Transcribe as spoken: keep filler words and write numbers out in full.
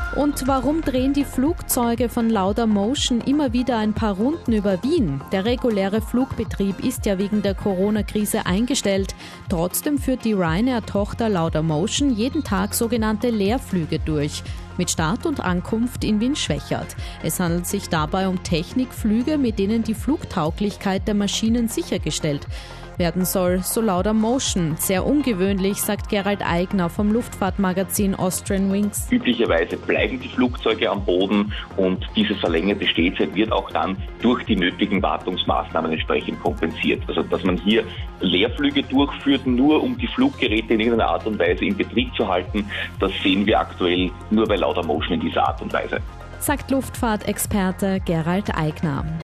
Und warum drehen die Flugzeuge von Laudamotion immer wieder ein paar Runden über Wien? Der reguläre Flugbetrieb ist ja wegen der Corona-Krise eingestellt. Trotzdem führt die Ryanair-Tochter Laudamotion jeden Tag sogenannte Leerflüge durch, mit Start und Ankunft in Wien-Schwechat. Es handelt sich dabei um Technikflüge, mit denen die Flugtauglichkeit der Maschinen sichergestellt werden soll, so Laudamotion. Sehr ungewöhnlich, sagt Gerald Eigner vom Luftfahrtmagazin Austrian Wings. Üblicherweise bleiben die Flugzeuge am Boden und diese verlängerte Stehzeit wird auch dann durch die nötigen Wartungsmaßnahmen entsprechend kompensiert. Also dass man hier Leerflüge durchführt, nur um die Fluggeräte in irgendeiner Art und Weise in Betrieb zu halten, das sehen wir aktuell nur bei Laudamotion in dieser Art und Weise. Sagt Luftfahrtexperte Gerald Eigner.